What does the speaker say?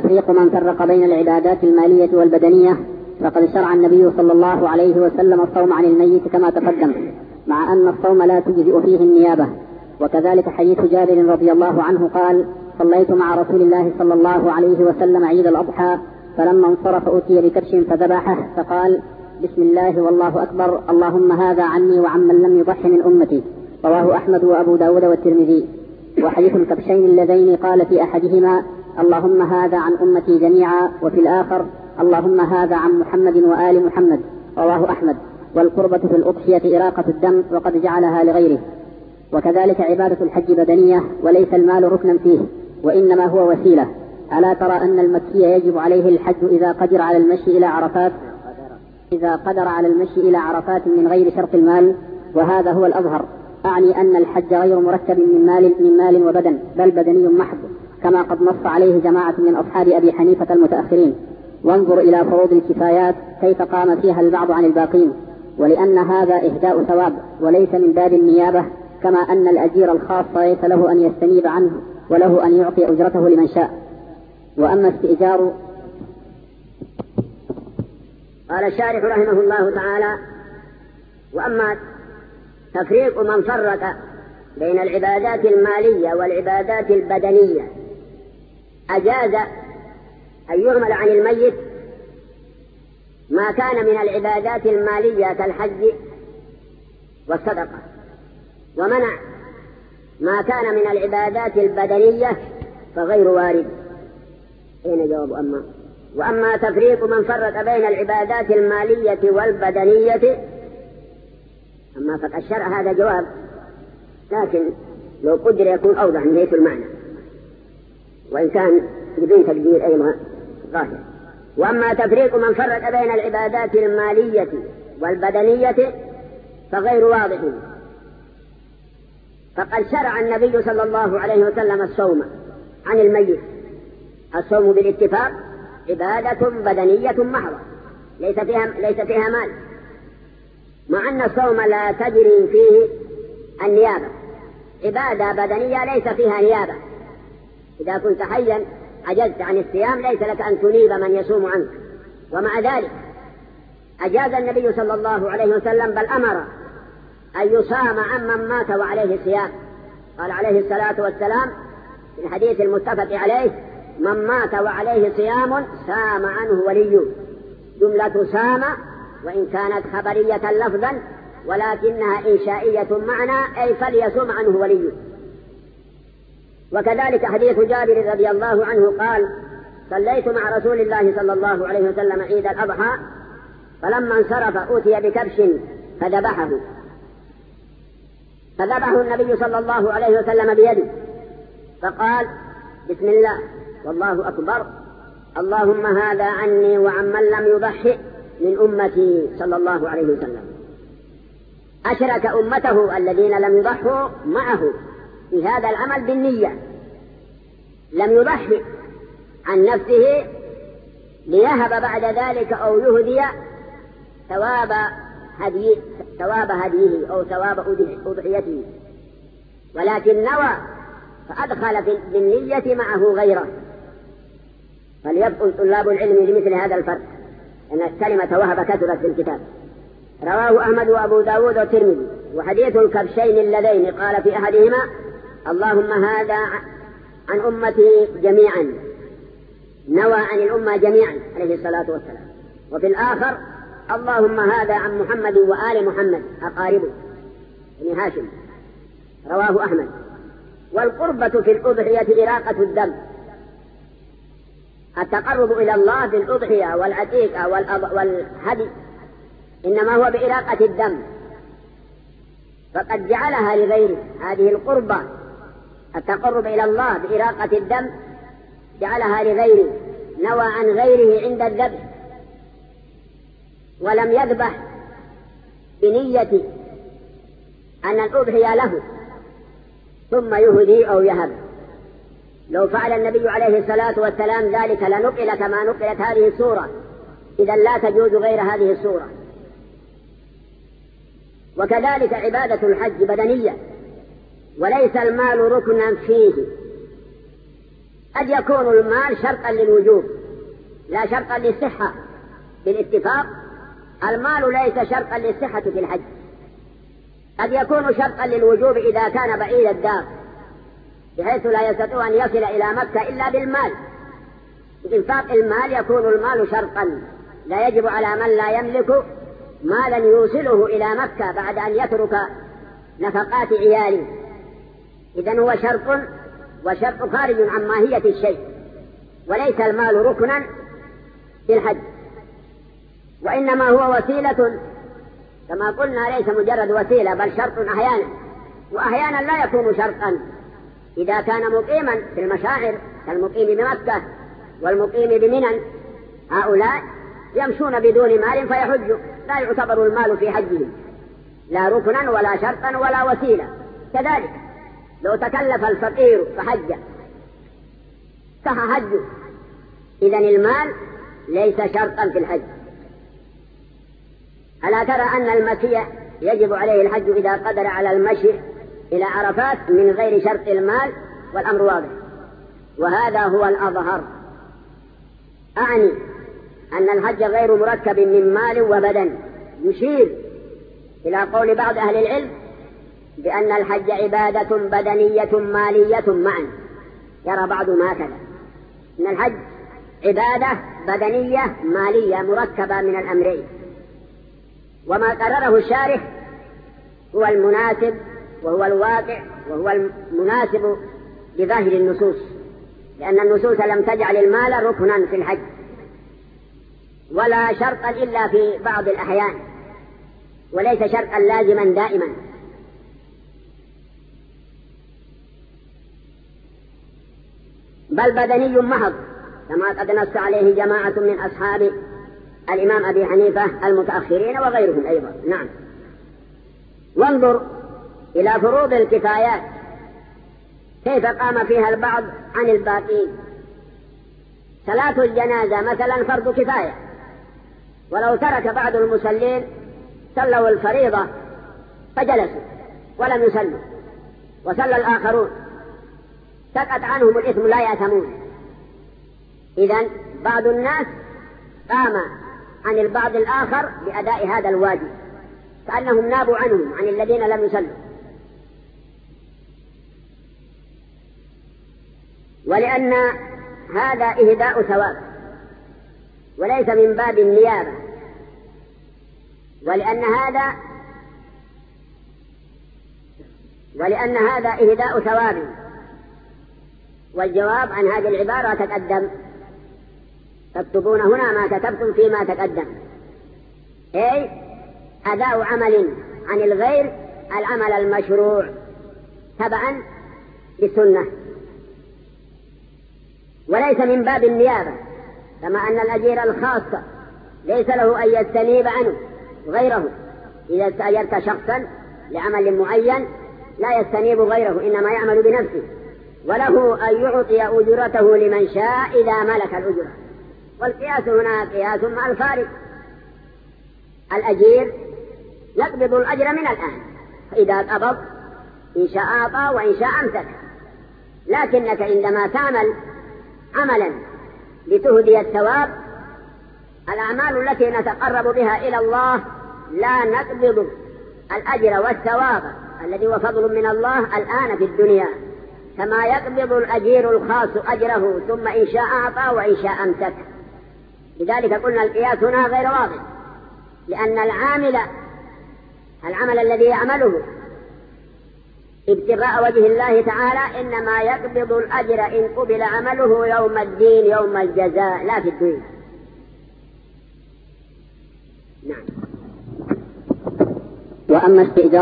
تفريق من فرق بين العبادات المالية والبدنية. فقد شرع النبي صلى الله عليه وسلم الصوم عن الميت كما تقدم، مع أن الصوم لا تجزئ فيه النيابة. وكذلك حديث جابر رضي الله عنه قال: صليت مع رسول الله صلى الله عليه وسلم عيد الأضحى، فلما انصرف أتي بكبش فذبحه فقال: بسم الله والله أكبر، اللهم هذا عني وعمن لم يضح من أمتي. رواه أحمد وأبو داود والترمذي. وحديث الكبشين اللذين قال في أحدهما: اللهم هذا عن أمتي جميعا، وفي الآخر: اللهم هذا عن محمد وآل محمد. رواه أحمد. والقربة في الأضحية إراقة الدم، وقد جعلها لغيره. وكذلك عبادة الحج بدنية، وليس المال ركنا فيه، وإنما هو وسيلة. ألا ترى أن المكي يجب عليه الحج إذا قدر على المشي إلى عرفات من غير شرط المال، وهذا هو الأظهر. أعني أن الحج غير مركب من مال وبدن، بل بدني محض، كما قد نص عليه جماعة من أصحاب أبي حنيفة المتأخرين. وانظر إلى فروض الكفايات كيف قام فيها البعض عن الباقين، ولأن هذا إهداء ثواب وليس من باب النيابة، كما أن الأجير الخاص ليس له أن يستنيب عنه، وله أن يعطي أجرته لمن شاء. وأما استئجار، قال الشارح رحمه الله تعالى: وأما تفريق من فرق بين العبادات المالية والعبادات البدنية، أجاز أن يعمل عن الميت ما كان من العبادات المالية كالحج والصدقة، ومنع ما كان من العبادات البدنية فغير وارد. هنا جواب وأما تفريق من فرق بين العبادات المالية والبدنية، أما فقد شرع هذا جواب، لكن لو قدر يكون أوضح من حيث المعنى، وإن كان بدون تقدير أيضا ظاهر. وأما تفريق من فرق بين العبادات المالية والبدنية فغير واضح، فقد شرع النبي صلى الله عليه وسلم الصوم عن الميت. الصوم بالاتفاق عبادة بدنية محضة ليس فيها مال، مع أن الصوم لا تجري فيه النيابة. عبادة بدنية ليس فيها نيابة. إذا كنت حيا عجزت عن الصيام ليس لك أن تنيب من يصوم عنك، ومع ذلك أجاز النبي صلى الله عليه وسلم، بل أمر أن يصام عمن مات وعليه صيام. قال عليه الصلاة والسلام في الحديث المتفق عليه: من مات وعليه صيام سام عنه وليه. جملة سام وإن كانت خبرية لفظا ولكنها إنشائية معنى، أي فليصوم عنه وليه. وكذلك حديث جابر رضي الله عنه قال: صليت مع رسول الله صلى الله عليه وسلم عيد الأضحى، فلما انصرف أتي بكبش فذبحه النبي صلى الله عليه وسلم بيده، فقال: بسم الله والله أكبر، اللهم هذا عني وعمن لم يضحي من أمتي صلى الله عليه وسلم. أشرك أمته الذين لم يضحوا معه في هذا العمل بالنية. لم يضحي عن نفسه ليهب بعد ذلك أو يهدي ثواب هديه أو ثواب أضحيته، ولكن نوى فأدخل بالنية معه غيره. فليبقى طلاب العلم لمثل هذا الفرق، أن الكلمة وهب كثرت في الكتاب. رواه أحمد وأبو داود والترمذي. وحديث الكبشين اللذين قال في أحدهما: اللهم هذا عن أمتي جميعا، نوى عن الأمة جميعا عليه الصلاة والسلام. وفي الآخر: اللهم هذا عن محمد وآل محمد أقاربه بن هاشم. رواه أحمد. والقربة في الأضحية إراقة الدم. التقرب إلى الله بالأضحية والعتيقة والهدي إنما هو بإراقة الدم، فقد جعلها لغيره. هذه القربة التقرب إلى الله بإراقة الدم جعلها لغيره، نوى عن غيره عند الذبح، ولم يذبح بنية أن الأضحية له ثم يهدي أو يهب. لو فعل النبي عليه الصلاة والسلام ذلك لنقل كما نقلت هذه السورة، إذا لا تجوز غير هذه السورة. وكذلك عبادة الحج بدنية وليس المال ركنا فيه. قد يكون المال شرطا للوجوب لا شرطا للصحة. بالاتفاق المال ليس شرطا للصحة في الحج. قد يكون شرطا للوجوب إذا كان بعيد الدار بحيث لا يستطيع أن يصل إلى مكة إلا بالمال. بإنفاق المال يكون المال شرطا، لا يجب على من لا يملك مالا يوصله إلى مكة بعد أن يترك نفقات عياله. إذن هو شرط، وشرط خارج عن ماهية الشيء، وليس المال ركنا في الحج، وإنما هو وسيلة كما قلنا، ليس مجرد وسيلة بل شرط أحيانا، وأحيانا لا يكون شرطا إذا كان مقيما في المشاعر كالمقيم بمكة والمقيم بمنى. هؤلاء يمشون بدون مال فيحجوا، لا يعتبر المال في حجهم لا ركنا ولا شرطا ولا وسيلة. كذلك لو تكلف الفقير فحج صح حجه، إذن المال ليس شرطا في الحج. ألا ترى أن المكي يجب عليه الحج إذا قدر على المشي إلى عرفات من غير شرط المال، والأمر واضح، وهذا هو الأظهر. أعني أن الحج غير مركب من مال وبدن، يشير إلى قول بعض أهل العلم بأن الحج عبادة بدنية مالية معا. يرى بعضهم هكذا، أن الحج عبادة بدنية مالية مركبة من الأمرين، وما قرره الشارح هو المناسب وهو الواقع وهو المناسب لظاهر النصوص، لأن النصوص لم تجعل المال ركنا في الحج ولا شرطا إلا في بعض الأحيان، وليس شرطا لازما دائما. بل بدني محض كما قد نص عليه جماعة من أصحاب الإمام أبي حنيفة المتأخرين وغيرهم أيضا. نعم. وانظر إلى فروض الكفايات كيف قام فيها البعض عن الباقين. صلاة الجنازة مثلا فرض كفاية، ولو ترك بعض المصلين صلوا الفريضة فجلسوا ولم يصلوا وصلى الآخرون سقط عنهم الإثم لا يأثمون. إذن بعض الناس قام عن البعض الآخر بأداء هذا الواجب كأنهم نابوا عنهم عن الذين لم يصلوا. ولأن هذا إهداء ثواب وليس من باب النيابة، ولأن هذا إهداء ثواب. والجواب عن هذه العبارة تقدم، تكتبون هنا ما كتبتم فيما تقدم، أي أداء عمل عن الغير العمل المشروع تبعا للسنة، وليس من باب النيابة، كما أن الأجير الخاص ليس له أن يستنيب عنه غيره. إذا استأجرت شخصا لعمل معين لا يستنيب غيره، إنما يعمل بنفسه، وله أن يعطي أجرته لمن شاء إذا ملك الأجرة. والقياس هنا قياس مع الفارق. الأجير يقبض الأجر من الآن، فإذا قبض إن شاء أعطى وإن شاء أمسك. لكنك عندما تعمل عملا لتهدي الثواب، الأعمال التي نتقرب بها إلى الله لا نقبض الأجر والثواب الذي هو فضل من الله الآن في الدنيا، كما يقبض الأجير الخاص أجره ثم إن شاء أعطى وإن شاء أمسك. لذلك قلنا القياس هنا غير واضح، لأن العمل الذي يعمله ابتغاء وجه الله تعالى إنما يقبض الأجر إن قبل عمله يوم الدين يوم الجزاء لا في الدنيا. نعم. وأما استئجار